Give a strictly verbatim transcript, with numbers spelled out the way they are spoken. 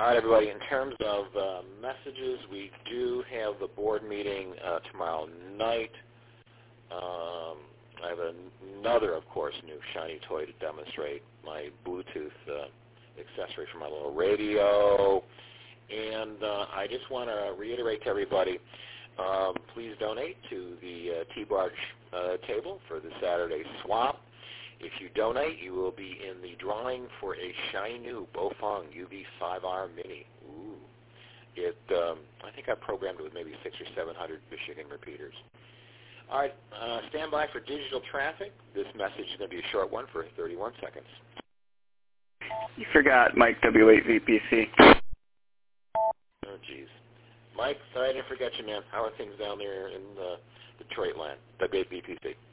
All right, everybody. In terms of uh, messages, we do have the board meeting uh, tomorrow night. Um, I have another, of course, new shiny toy to demonstrate, my Bluetooth uh, accessory for my little radio. And uh, I just want to reiterate to everybody, um, please donate to the uh, T-Barge uh, table for the Saturday swap. If you donate, you will be in the drawing for a shiny new Bofeng U V five R Mini. Ooh. It, um, I think I programmed it with maybe six or seven hundred Michigan repeaters. All right, uh, stand by for digital traffic. This message is going to be a short one for thirty-one seconds. You forgot Mike W eight V P C. Oh, geez. Mike, sorry I didn't forget you, man. How are things down there in uh, Detroit land? W eight V P C.